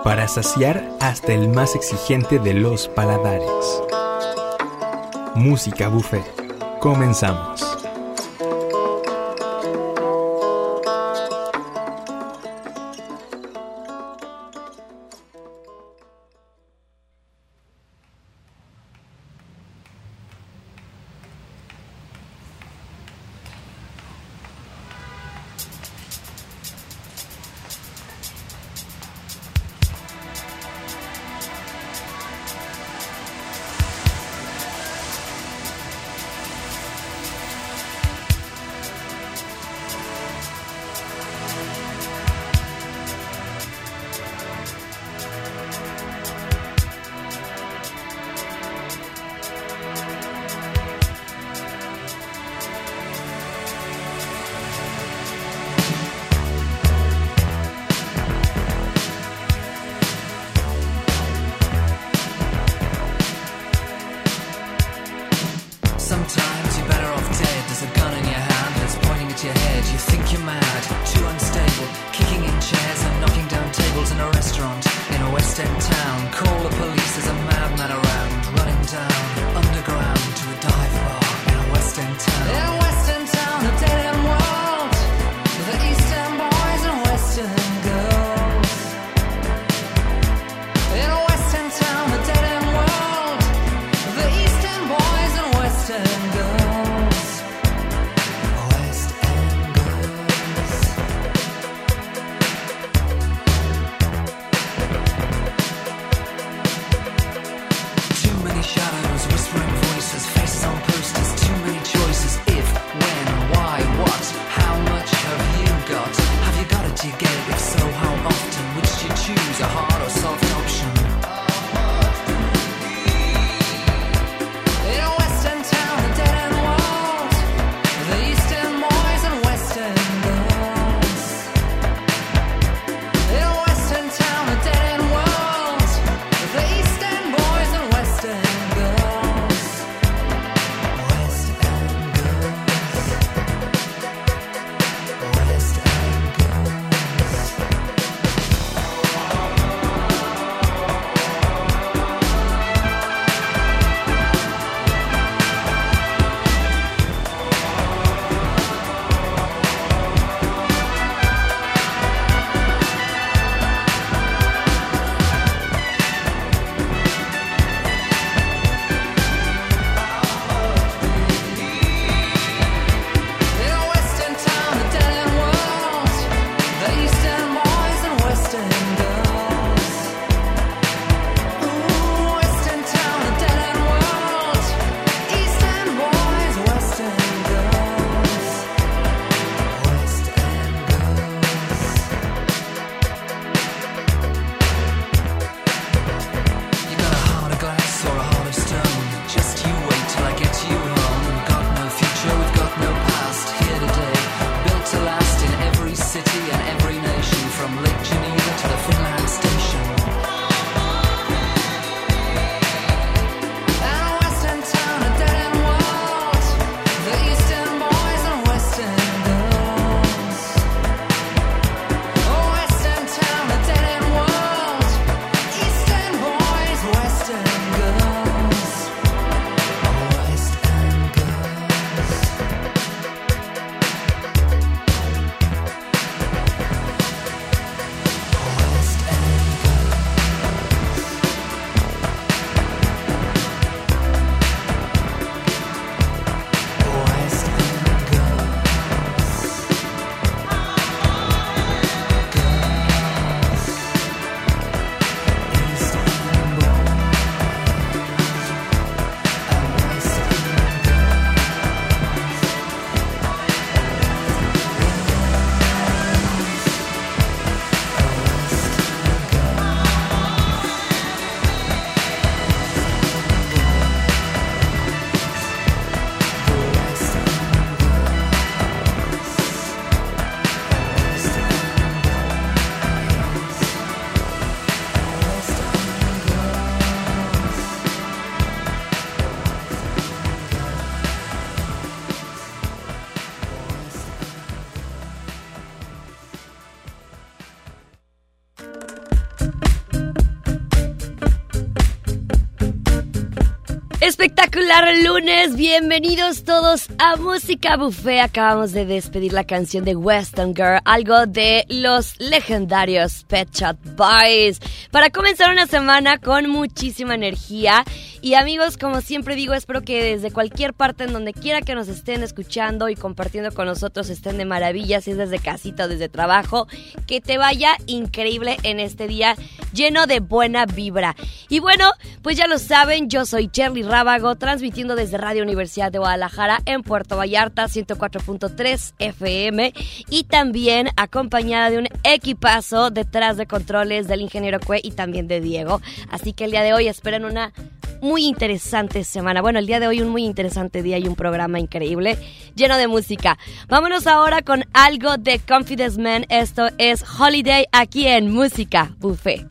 para saciar hasta el más exigente de los paladares. Música Buffet. Comenzamos. Espectacular lunes, bienvenidos todos a Música Buffet. Acabamos de despedir la canción de Western Girl, algo de los legendarios Pet Shop Boys, para comenzar una semana con muchísima energía. Y amigos, como siempre digo, espero que desde cualquier parte, en donde quiera que nos estén escuchando y compartiendo con nosotros, estén de maravilla, si es desde casita o desde trabajo, que te vaya increíble en este día lleno de buena vibra. Y bueno, pues ya lo saben, yo soy Cherly Rábago, transmitiendo desde Radio Universidad de Guadalajara en Puerto Vallarta, 104.3 FM, y también acompañada de un equipazo detrás de controles del ingeniero Cue y también de Diego. Así que el día de hoy esperen una muy interesante semana. Bueno, el día de hoy un muy interesante día y un programa increíble, lleno de música. Vámonos ahora con algo de Confidence Man. Esto es Holiday aquí en Música Buffet.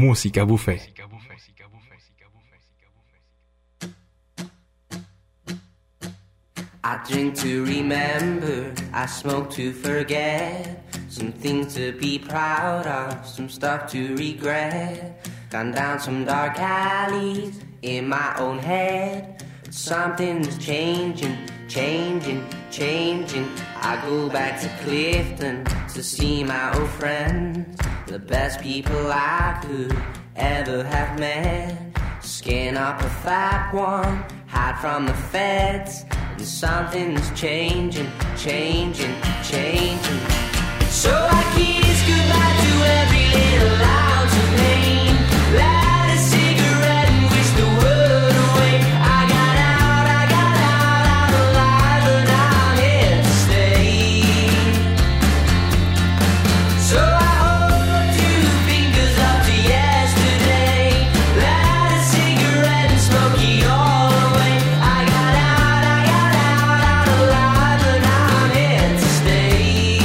Música Buffet. I drink to remember, I smoke to forget. Some things to be proud of, some stuff to regret. Gone down some dark alleys in my own head. But something's changing, changing, changing. I go back to Clifton to see my old friends. The best people I could ever have met. Skin up a fat one, hide from the feds. And something's changing, changing, changing. So I kiss goodbye to every little ounce of pain. Light a cigarette and wish the world away. I got out alive and I'm here to stay. So I hold two fingers up to yesterday. Light a cigarette and smoke it all away. I got out alive and I'm here to stay.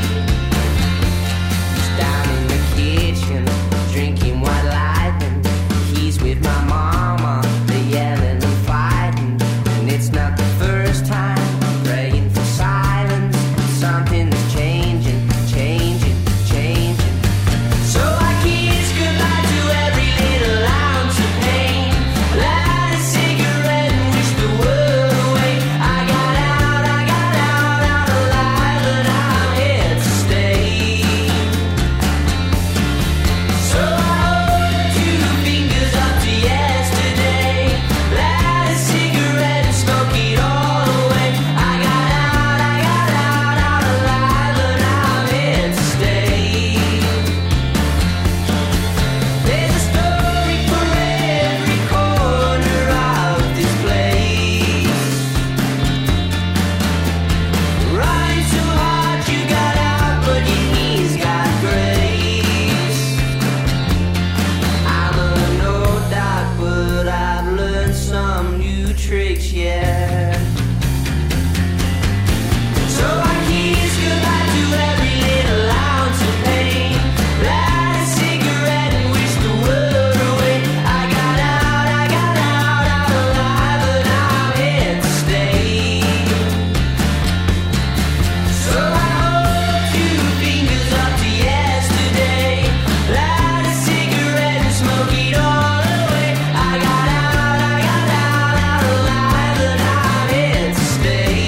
Down in the kitchen, drinking white lightning. He's with my mama, they're yelling and fighting. And it's not the first time, praying for silence. Something's changing, changing, changing. So I kiss goodbye to every little ounce of pain. Light a cigarette and wish the world away. I got out alive and I'm here to stay. So I hold two fingers up to yesterday. Light a cigarette and smoke it all away. I got out alive and I'm here to stay. There's a story for every corner of this place. Running so hard you got out, but your knees got grace. I'm a no doc, but I've learned some new tricks, yeah. So I kiss goodbye to every little ounce of pain. Light a cigarette and wish the world away. I got out alive and I'm here to stay. So I hold two fingers up to yesterday. Light a cigarette and smoke it all away. I got out alive and I'm here to stay.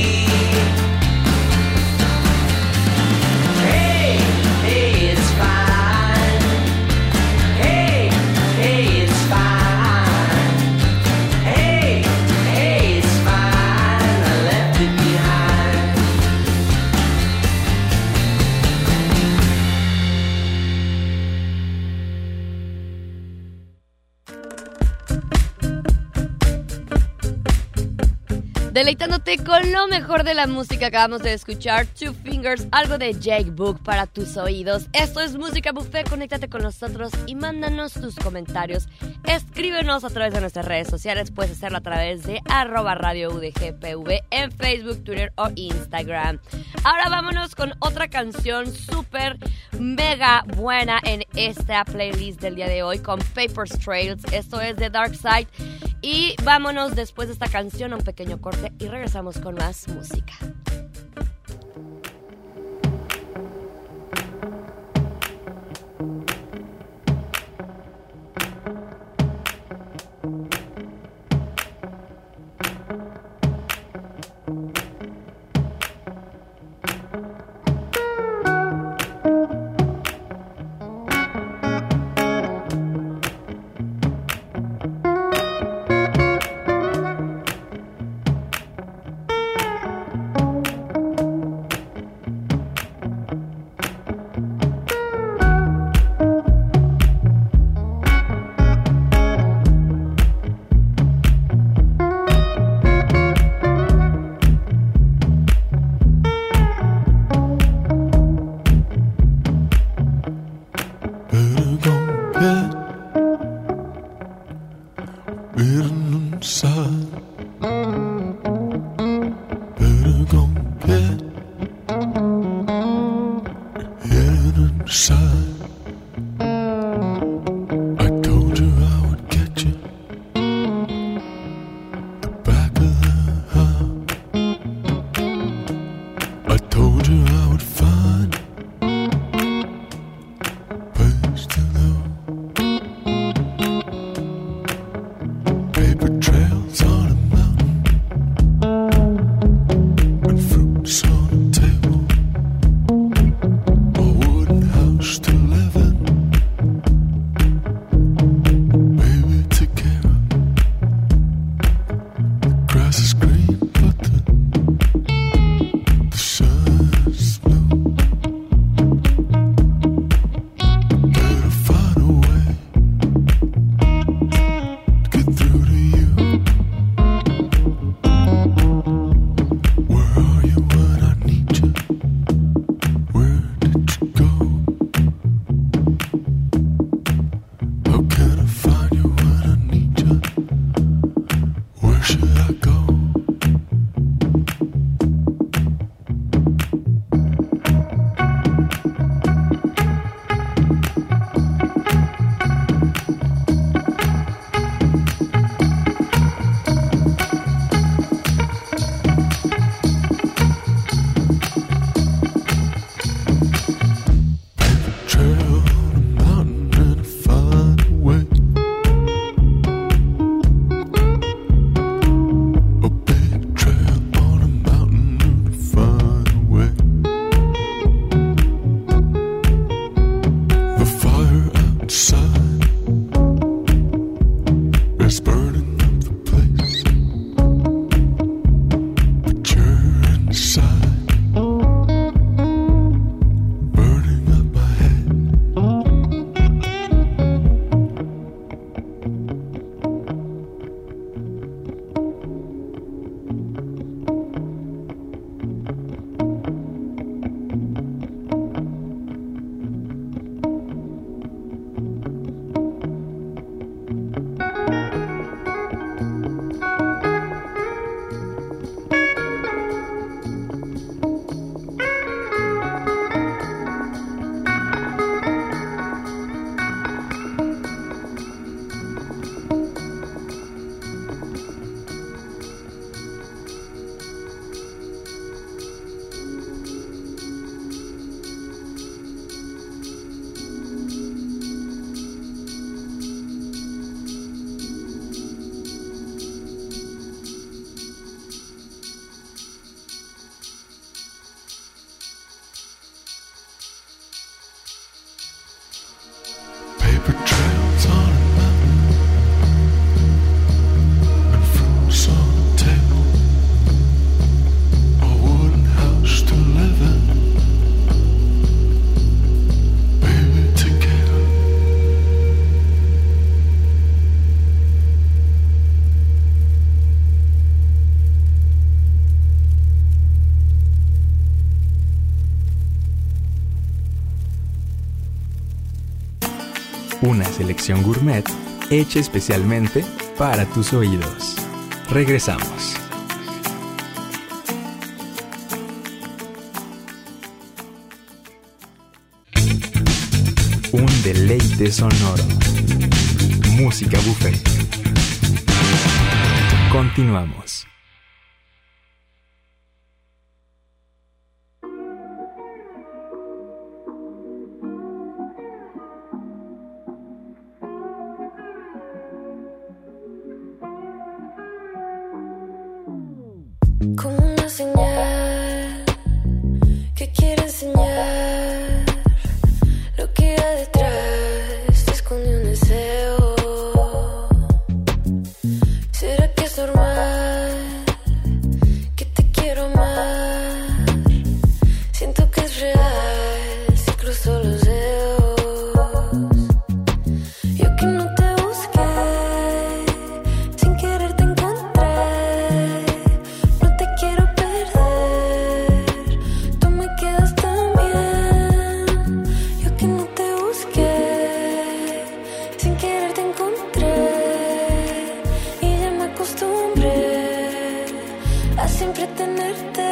Hey, hey, it's fine. Hey, hey, it's fine. Hey, hey, it's fine. I left it behind. Deleitándote con lo mejor de la música, acabamos de escuchar Two Fingers, algo de Jake Book para tus oídos. Esto es Música Buffet, conéctate con nosotros y mándanos tus comentarios. Escríbenos a través de nuestras redes sociales, puedes hacerlo a través de @radioudgpv en Facebook, Twitter o Instagram. Ahora vámonos con otra canción súper mega buena en esta playlist del día de hoy con Paper Trails. Esto es de Dark Side. Y vámonos después de esta canción a un pequeño corte y regresamos con más música. I una selección gourmet hecha especialmente para tus oídos. Regresamos. Un deleite sonoro. Música buffet. Continuamos. Como una señal que quiere enseñar lo que hay detrás, te esconde un deseo. ¿Será que es normal que te quiero amar? Siento que es real si cruzo los dedos. Yo que no te busqué, sin querer te encontré. No te quiero perder, tú me quedas tan bien. Yo que no te busqué, sin querer te encontré. Y ya me acostumbré a siempre tenerte.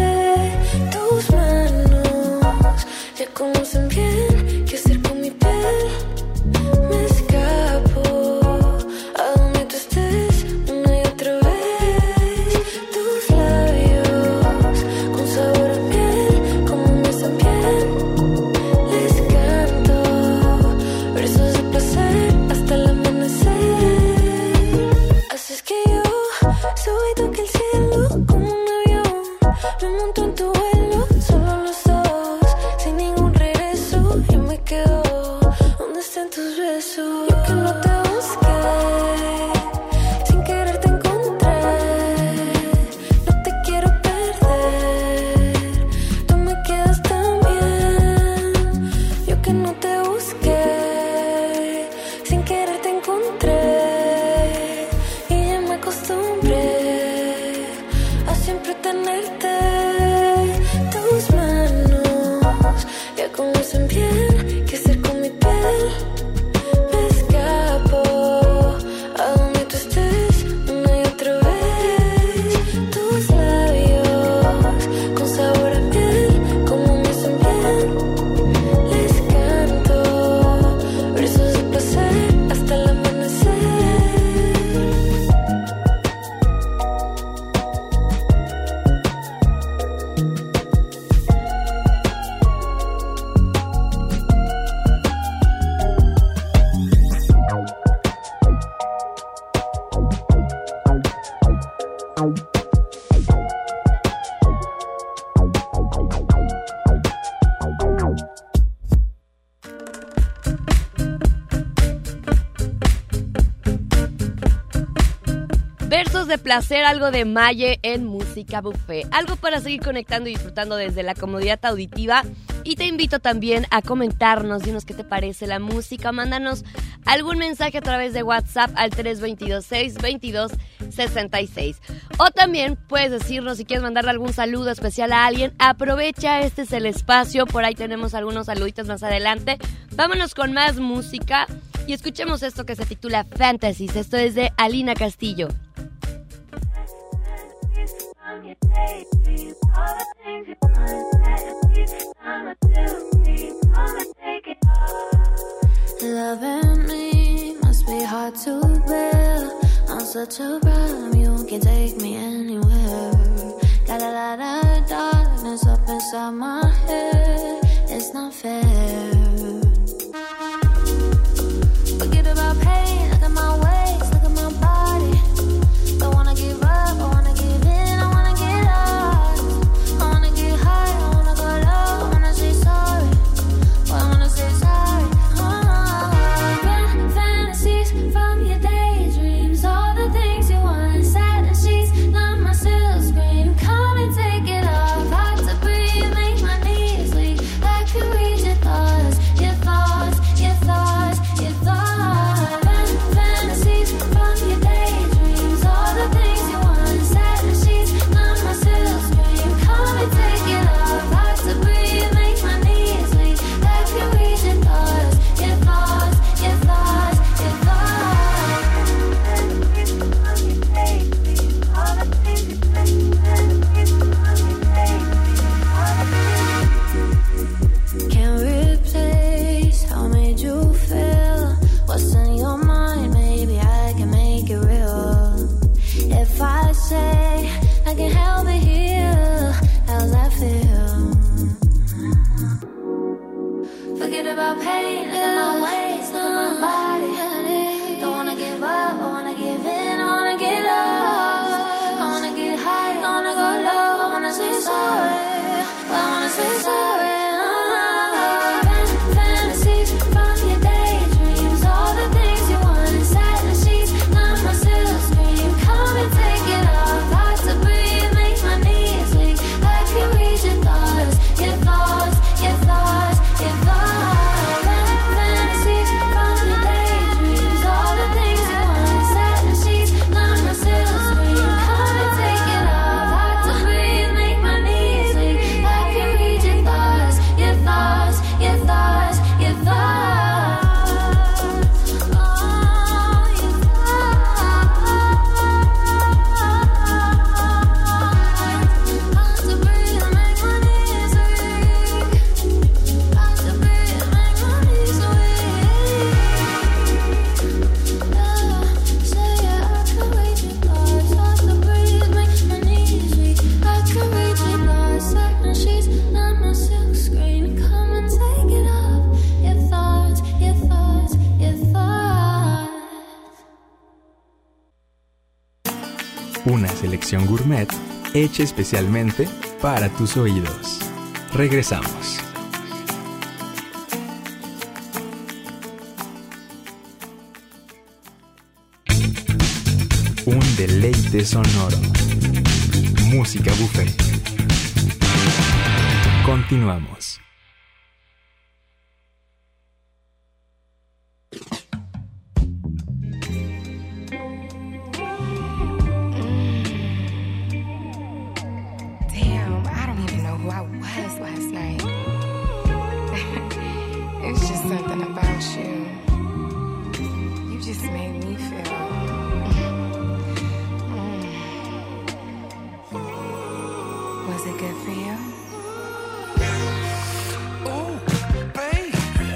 Tus manos ya conocen bien qué hacer con mi piel. Me escapo a donde tú estés una y otra vez. Tus labios con sabor a miel, como me hacen bien. Les canto versos de placer hasta el amanecer. Así es que yo subo y toco el cielo como un avión. Me monto en tu vuelo, solo los dos, sin ningún regreso. Yo me quedo donde estén tus besos. Yo que no te busqué, sin querer te encontré. No te quiero perder, tú me quedas tan bien. Yo que no te busqué, sin querer te encontré. Y ya me acostumbré a siempre tenerte. Tus manos ya conocen bien qué hacer con mi piel. Me escapo a donde tú estés una y otra vez. Tus labios con sabor a miel, como me hacen bien. Les canto versos de placer hasta el amanecer. Versos de placer, algo de Maye en Música Buffet. Algo para seguir conectando y disfrutando desde la comodidad auditiva. Y te invito también a comentarnos, dinos qué te parece la música. Mándanos algún mensaje a través de WhatsApp al 322-622-66. O también puedes decirnos si quieres mandarle algún saludo especial a alguien. Aprovecha, este es el espacio. Por ahí tenemos algunos saluditos más adelante. Vámonos con más música y escuchemos esto que se titula Fantasies. Esto es de Alina Castillo. Loving me must be hard to bear. I'm such a problem, you can take me anywhere. Got a lot of darkness up inside my head. It's not fair. Forget about pain, look at my waist, look at my body. Don't wanna give up, I wanna give in, I wanna get lost. I wanna get high, I wanna go low, I wanna say sorry. I wanna say sorry. Fantasies from your daydreams, all the things you want. Satin sheets, not my silk screen. Come and take it off. Hard to breathe, make my knees weak. I can read your thoughts, your thoughts, your thoughts, your thoughts. Fantasies. Una selección gourmet hecha especialmente para tus oídos. Regresamos. Un deleite sonoro. Música buffet. Continuamos. Damn, I don't even know who I was last night. It's just something about you. You just made me feel. Was it good for you? Ooh, baby.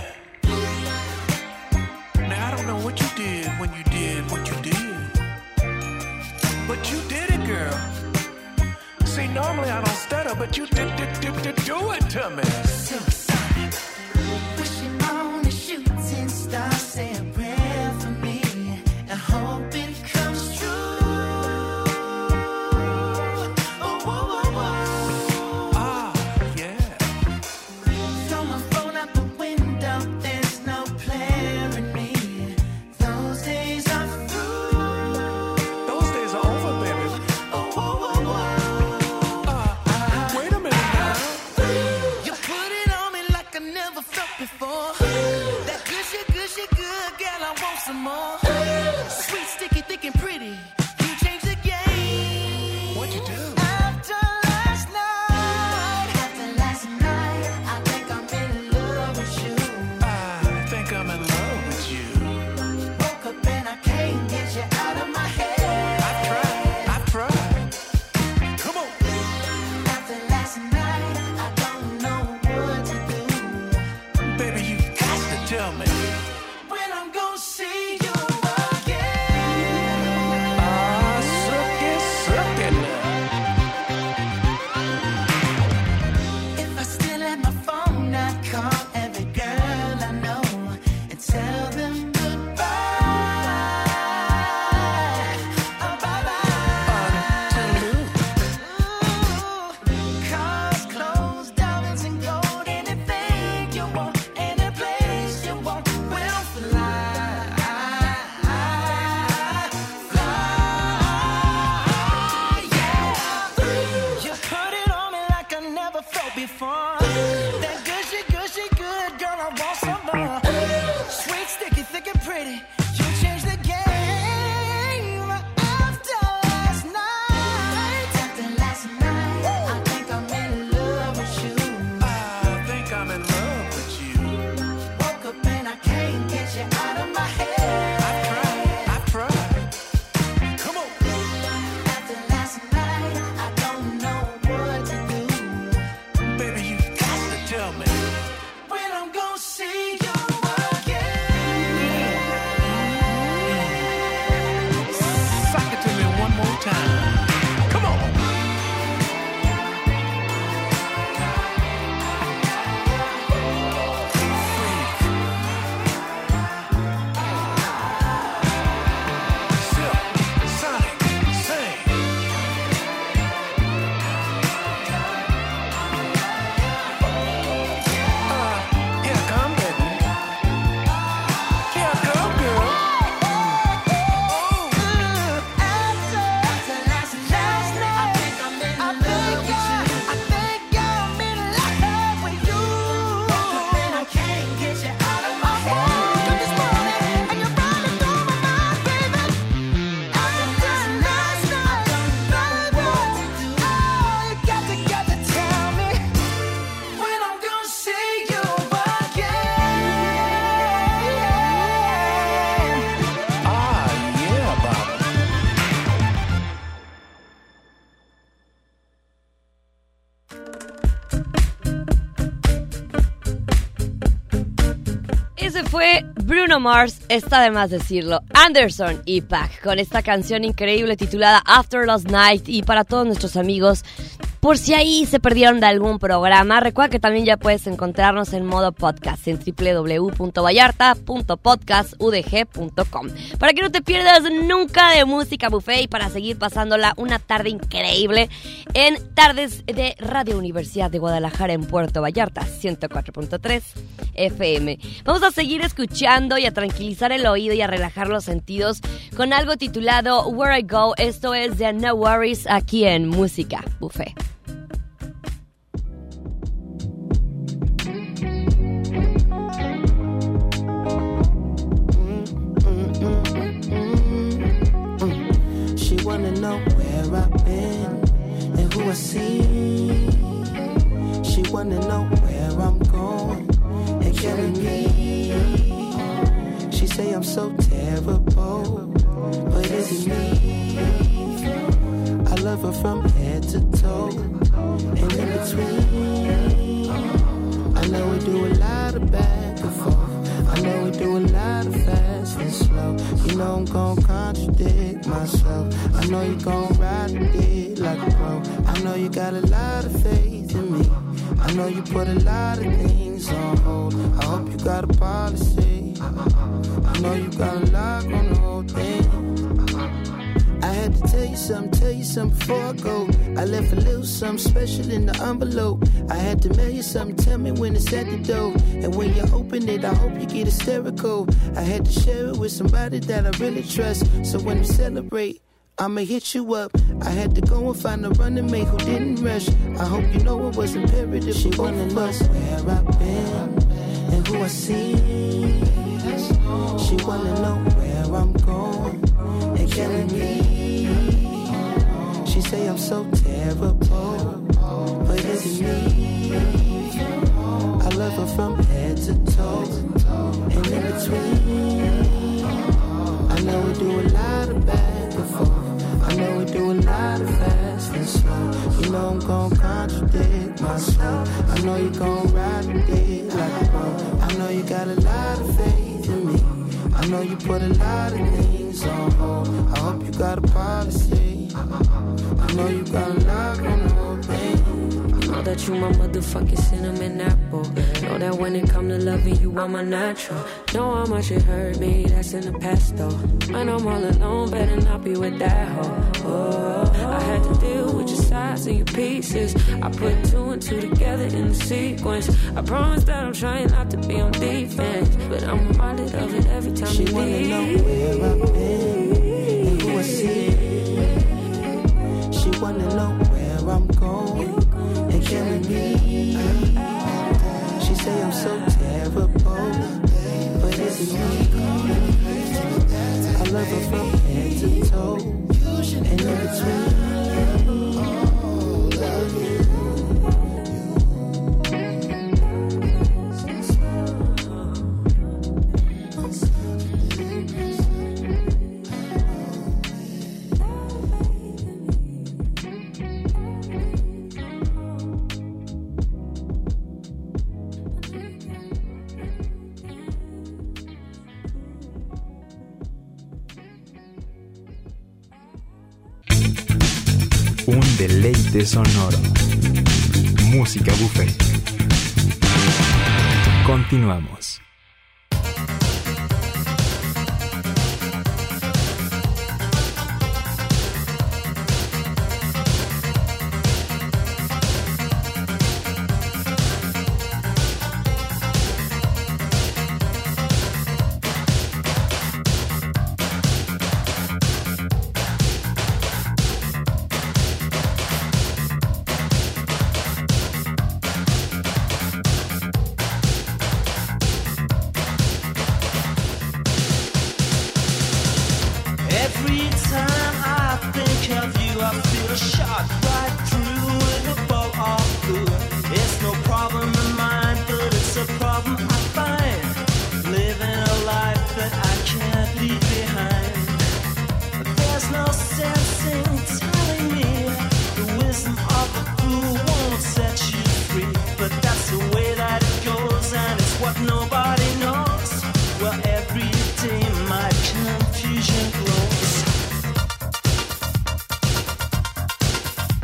Now, I don't know what you did when you did what you did. But you did it, girl. See, normally I don't stutter, but you did do it to me. Supersonic. Wishing on a shooting star, say a prayer for me, and hope it comes true. Oh, whoa, whoa, whoa. Ah, yeah. Throw my phone out the window, there's no player in me. Those days are through. Those days are over, baby. Oh, whoa, whoa, whoa. Wait a minute now. You put it on me like I never felt before. That gushy good, girl, I want some more. Sweet, sticky, thick and pretty. You changed the game. What'd you do? After last night, I think I'm in love with you. I think I'm in love with you. Woke up and I can't get you out of my head. I've tried. Come on. After last night, I don't know what to do. Baby, you got to tell me. When I'm gonna see you again. Ah, suck it now. If I still had my phone, I'd call every girl I know and tell them goodbye. Oh, bye-bye. Ooh, cars, clothes, diamonds and gold, anything you want, any place you want, we'll fly, yeah. You put it on me like I never felt before. That gushy good, girl, I want some more. Sweet, sticky, thick and pretty. You changed the game. After last night, I think I'm in love with you. I think I'm in love with you. Woke up and I can't get you out of my head. I've tried. Come on. After last night, I don't know what to do. Baby, you got to tell me. When I'm gonna see you again. Sock it to me one more time. Come on. Silk, Sonic, sing. Here I come, baby. Here I come, girl. After last night, I think I'm in love with you. I think I'm in love with you. Woke up and I can't get you out of my head. This morning, and you're running through my mind, baby. After last night, I don't know what to do. Oh, you got to tell me when I'm gonna see you again. Ah, yeah, Baba. Ese fue Bruno Mars, está de más decirlo, Anderson y Paak, con esta canción increíble titulada After Last Night. Y para todos nuestros amigos Por si ahí se perdieron de algún programa, recuerda que también ya puedes encontrarnos en modo podcast en www.vallarta.podcastudg.com para que no te pierdas nunca de Música Buffet y para seguir pasándola una tarde increíble en Tardes de Radio Universidad de Guadalajara en Puerto Vallarta, 104.3 FM. Vamos a seguir escuchando y a tranquilizar el oído y a relajar los sentidos con algo titulado Where I Go. Esto es de No Worries aquí en Música Buffet. She wanna know where I've been and who I see. She wanna know where I'm going and carry me. She say I'm so terrible, but is it me? I love her from head to toe and in between. I know we do a lot of back and forth. I know we do a lot of fast and slow. You know I'm gon' contradict myself. I know you gon' ride the dick like a pro. I know you got a lot of faith in me. I know you put a lot of things on hold. I hope you got a policy. I know you got a lock on the whole thing. I had to tell you something before I go. I left a little something special in the envelope. I had to mail you something, tell me when it's at the door. And when you open it, I hope you get hysterical. I had to share it with somebody that I really trust. So when we celebrate, I'ma hit you up. I had to go and find a running mate who didn't rush. I hope you know it was imperative. She wanna know where I've been and who I see. She wanna know where I'm going and carry me. She say I'm so terrible, but is it me? I love her from head to toe and in between. I know we do a lot of back and forth. I know we do a lot of fast and slow. You know I'm gon' contradict myself. I know you gon' ride the dick like a pro. I know you got a lot of faith in me. I know you put a lot of things on hold. I hope you got a policy. I know you got a lock on the whole thing. Know that you my motherfucking cinnamon apple. Know that when it come to loving you, I'm a natural. Know how much it hurt me, that's in the past though. When I'm all alone, better not be with that hoe. Oh, I had to deal with your sides and your pieces. I put two and two together in the sequence. I promise that I'm trying not to be on defense, but I'm reminded of it every time She you wanna leave. know where I've been and who I see. She wanna know where I'm going and carry me. She say I'm so terrible, but is it me? I love her from head to toe and in between. Un deleite sonoro. Música Buffet. Continuamos. Every time I think of you, I feel a shot right through with a bolt of blue. It's no problem of mine, but it's a problem I find. Living a life that I can't leave behind. There's no sense in telling me the wisdom of a fool won't set you free. But that's the way that it goes, and it's what nobody knows. Well, every day my confusion grows.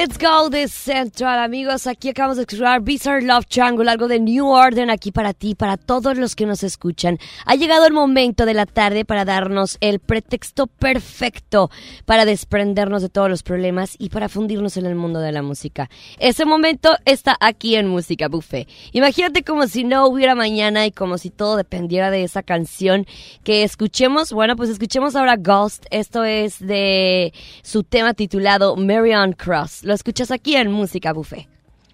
Let's Go de Central, amigos. Aquí acabamos de explorar Bizarre Love Triangle, algo de New Order aquí para ti, para todos los que nos escuchan. Ha llegado el momento de la tarde para darnos el pretexto perfecto para desprendernos de todos los problemas y para fundirnos en el mundo de la música. Ese momento está aquí en Música Buffet. Imagínate como si no hubiera mañana y como si todo dependiera de esa canción que escuchemos. Bueno, pues escuchemos ahora Ghost. Esto es de su tema titulado Marion Cross. Lo escuchas aquí en Música Buffet.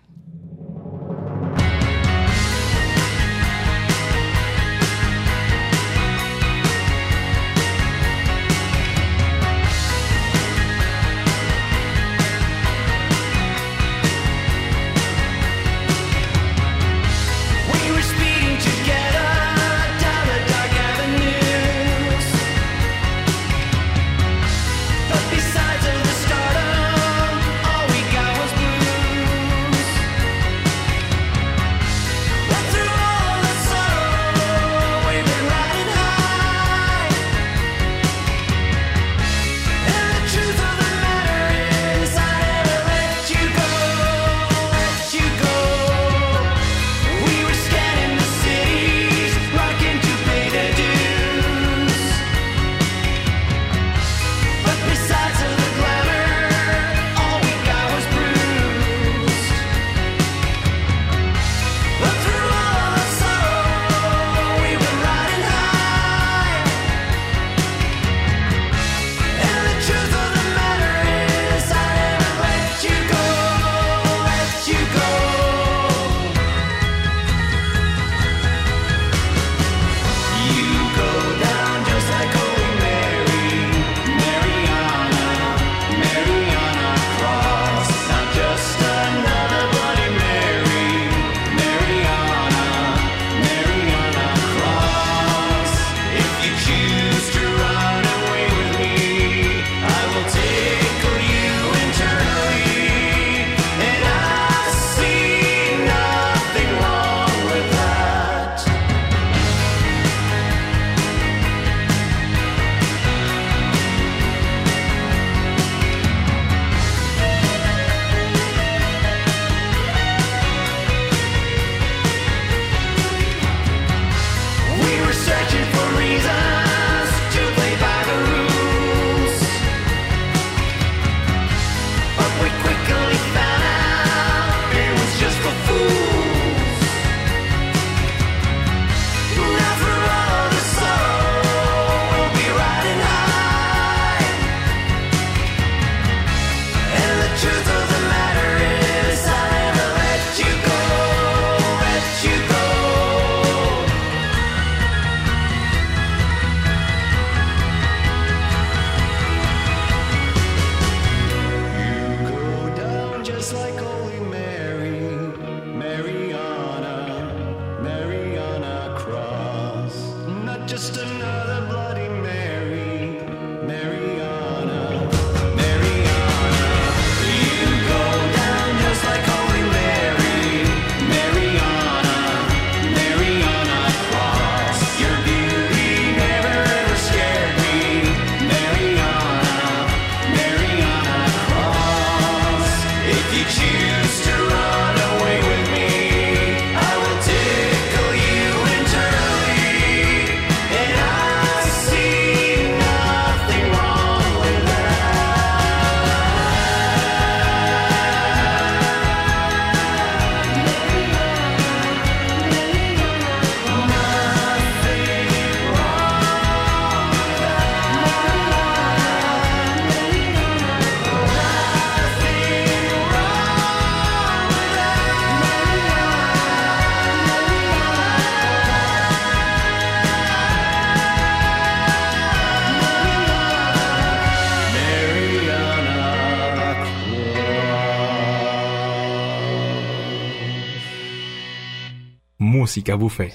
Música Buffet.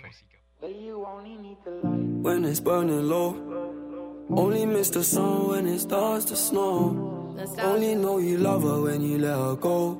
When it's burning low, only miss the sun when it starts to snow. Only know you love her when you let her go.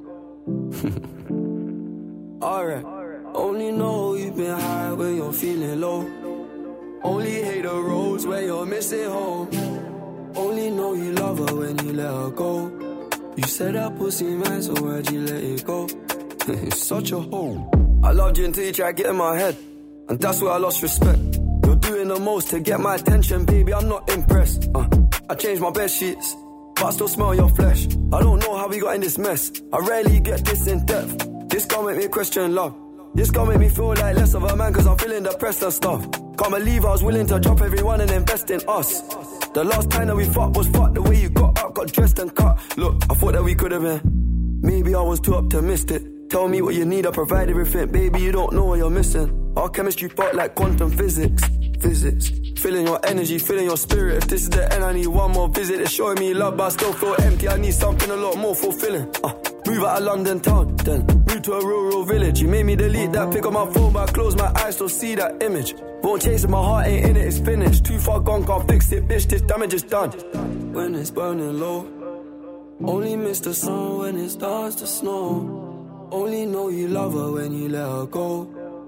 Alright, only know you've been high when you're feeling low. Only hate the roads where you're missing home. Only know you love her when you let her go. You said that pussy man, so why'd you let it go? It's such a hole. I loved you until you tried to get in my head, and that's where I lost respect. You're doing the most to get my attention, baby, I'm not impressed. I changed my bed sheets, but I still smell your flesh. I don't know how we got in this mess. I rarely get this in depth. This gon' make me question love. This gon' make me feel like less of a man, cause I'm feeling depressed and stuff. Can't believe I was willing to drop everyone and invest in us. The last time that we fucked was fucked. The way you got up, got dressed and cut. Look, I thought that we could have been. Maybe I was too optimistic. Tell me what you need, I provide everything. Baby, you don't know what you're missing. Our chemistry felt like quantum physics. Feeling your energy, feeling your spirit. If this is the end, I need one more visit. It's showing me love, but I still feel empty. I need something a lot more fulfilling. Move out of London town, then move to a rural village. You made me delete that, pick up my phone, but I close my eyes, still see that image. Won't chase it, my heart ain't in it, it's finished. Too far gone, can't fix it, bitch, this damage is done. When it's burning low, only miss the sun when it starts to snow. Only know you love her when you let her go.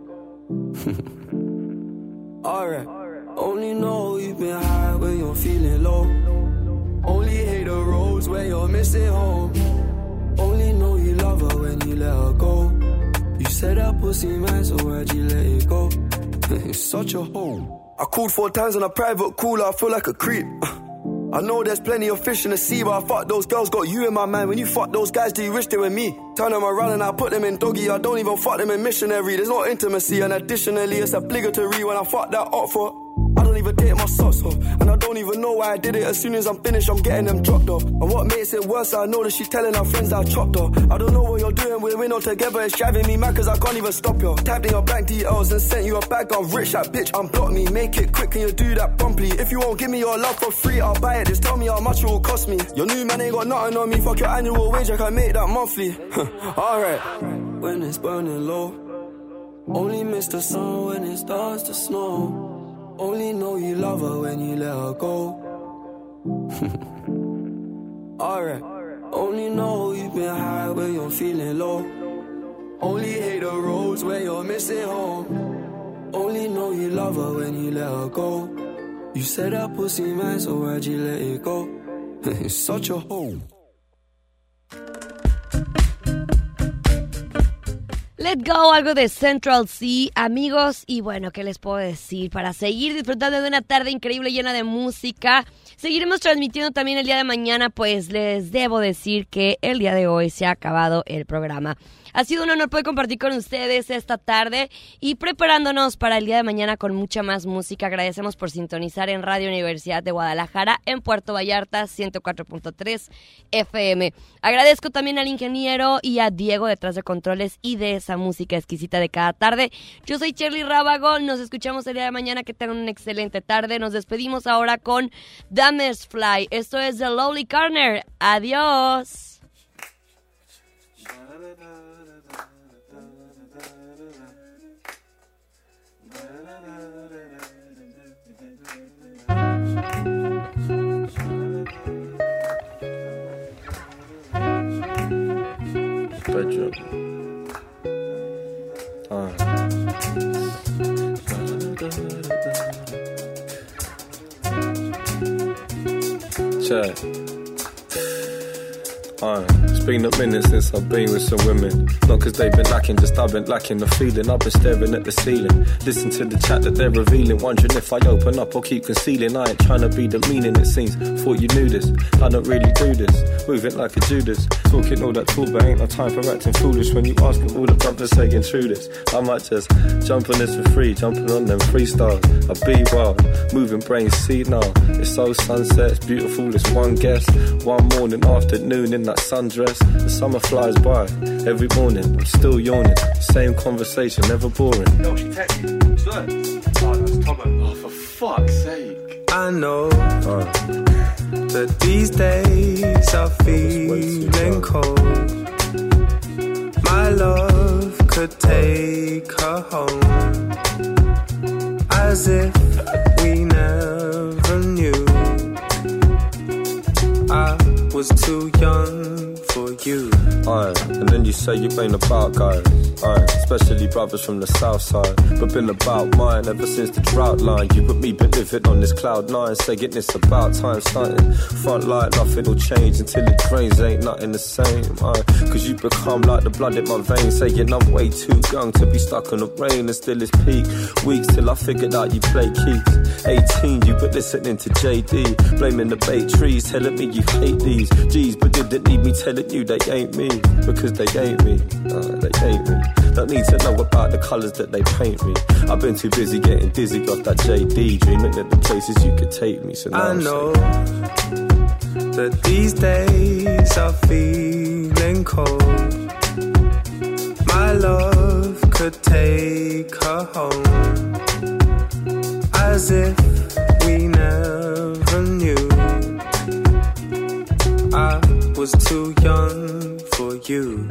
Alright. Only know you've been high when you're feeling low. Only hate the roads where you're missing home. Only know you love her when you let her go. You said that pussy man, so why'd you let it go? It's such a hole. I called 4 times on a private cooler, I feel like a creep. I know there's plenty of fish in the sea, but I fuck those girls, got you in my mind. When you fuck those guys, do you wish they were me? Turn them around and I put them in doggy. I don't even fuck them in missionary. There's no intimacy, and additionally it's obligatory when I fuck that up for. I don't even take my socks off, and I don't even know why I did it. As soon as I'm finished, I'm getting them dropped off. And what makes it worse, I know that she's telling her friends that I chopped her. I don't know what you're doing, we're not together. It's driving me mad cause I can't even stop you. Tapped in your bank details and sent you a bag. I'm rich, that bitch, unblock me. Make it quick, can you do that promptly? If you won't give me your love for free, I'll buy it. Just tell me how much it will cost me. Your new man ain't got nothing on me. Fuck your annual wage, I can make that monthly. Alright. When it's burning low, only miss the sun when it starts to snow. Only know you love her when you let her go. Alright. Only know you've been high when you're feeling low. Only hate the roads where you're missing home. Only know you love her when you let her go. You said that pussy man, so why'd you let it go? It's such a hole. Let Go, algo de Central Cee, amigos, y bueno, ¿qué les puedo decir? Para seguir disfrutando de una tarde increíble llena de música, seguiremos transmitiendo también el día de mañana, pues les debo decir que el día de hoy se ha acabado el programa. Ha sido un honor poder compartir con ustedes esta tarde y preparándonos para el día de mañana con mucha más música. Agradecemos por sintonizar en Radio Universidad de Guadalajara, en Puerto Vallarta, 104.3 FM. Agradezco también al ingeniero y a Diego detrás de controles y de esa música exquisita de cada tarde. Yo soy Shirley Rábago, nos escuchamos el día de mañana, que tengan una excelente tarde. Nos despedimos ahora con Damage Fly. Esto es The Lowly Corner. Adiós. Bedroom. Check. It's been a minute since I've been with some women. Not cause they've been lacking, just I've been lacking the feeling. I've been staring at the ceiling, listen to the chat that they're revealing, wondering if I open up or keep concealing. I ain't trying to be demeaning, it seems. Thought you knew this, I don't really do this. Moving like a Judas, talking all that talk, but ain't no time for acting foolish. When you ask all the brothers saying true this, I might just jump on this for free, jumping on them freestyles. I be wild, moving brains, see now. It's so sunset, it's beautiful, it's one guess. One morning, afternoon in that sundress. The summer flies by, every morning I'm still yawning. Same conversation, never boring. No, she texted you. Sir. Oh, that's Tomo. Oh, for fuck's sake. I know that these days are feeling cold. My love could take her home, as if we never knew. I was too young for you. And then you say you ain't about guys, especially brothers from the south side, but been about mine ever since the drought line. You but me been living on this cloud nine, saying it's about time starting. Front light, nothing will change until it drains, ain't nothing the same. Cause you become like the blood in my veins, saying I'm way too young to be stuck in the rain and still it's peak. Weeks till I figured out you play keys. 18, you been listening to JD, blaming the bait trees, telling me you hate these G's, but didn't need me telling you they ain't me, because they ain't me, they ain't me. Don't need to know about the colours that they paint me. I've been too busy getting dizzy off that JD, dreaming of the places you could take me. So now I know that these days are feeling cold. My love could take her home, as if we never knew. I was too young for you.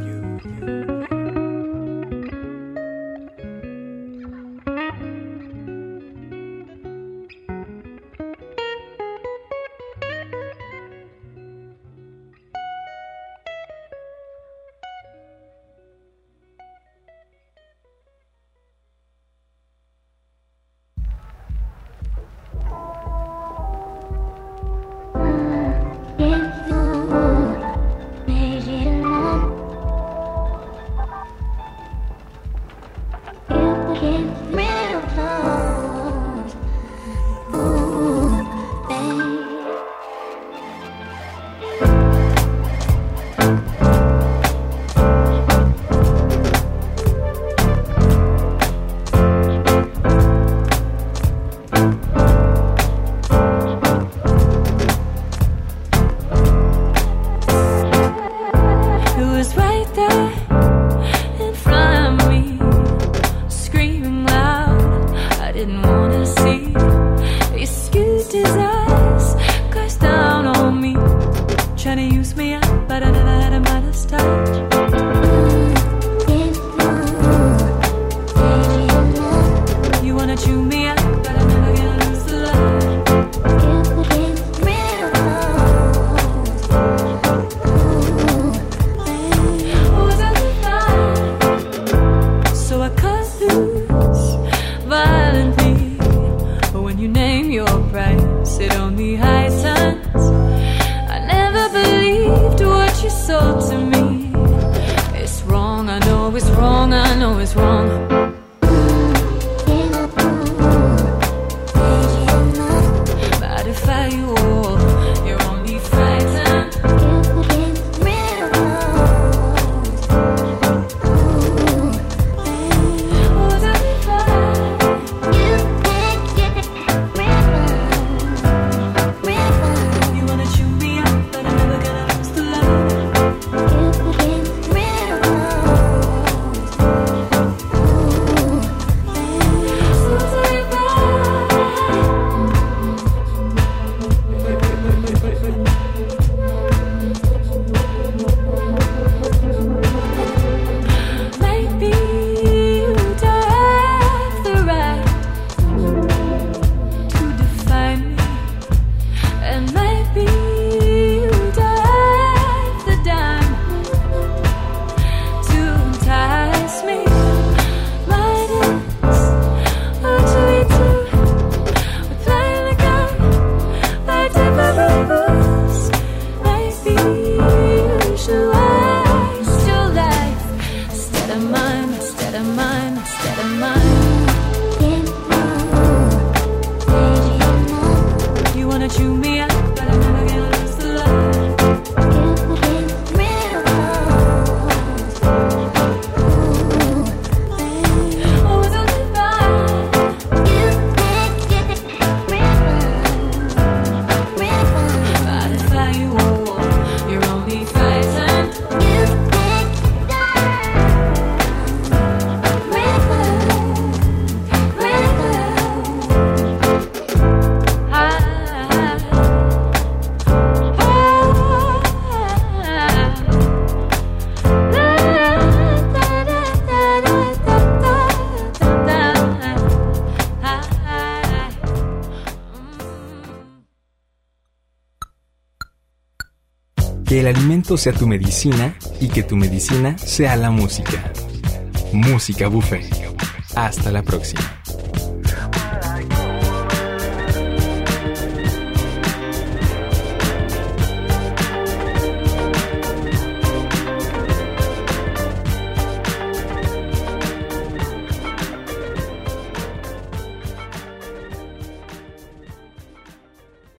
Que el alimento sea tu medicina y que tu medicina sea la música. Música Buffet. Hasta la próxima.